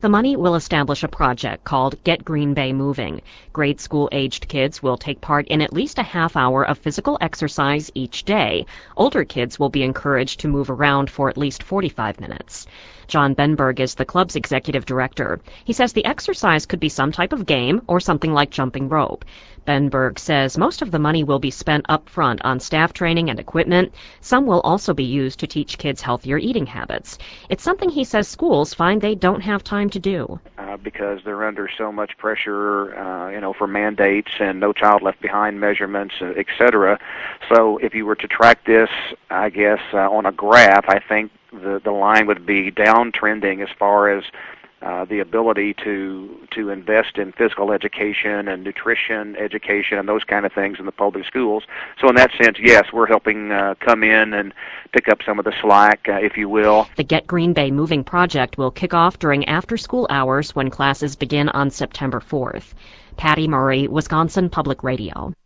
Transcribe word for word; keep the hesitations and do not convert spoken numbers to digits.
The money will establish a project called Get Green Bay Moving. Grade school-aged kids will take part in at least a half hour of physical exercise each day. Older kids will be encouraged to move around for at least forty-five minutes. John Benberg is the club's executive director. He says the exercise could be some type of game or something like jumping rope. Benberg says most of the money will be spent up front on staff training and equipment. Some will also be used to teach kids healthier eating habits. It's something he says schools find they don't have time to do. Uh, because they're under so much pressure, uh, you know, for mandates and no child left behind measurements, uh, et cetera. So if you were to track this, I guess, uh, on a graph, I think the, the line would be downtrending as far as uh, the ability to to invest in physical education and nutrition education and those kind of things in the public schools. So in that sense, yes, we're helping uh, come in and pick up some of the slack, uh, if you will. The Get Green Bay Moving project will kick off during after-school hours when classes begin on September fourth. Patty Murray, Wisconsin Public Radio.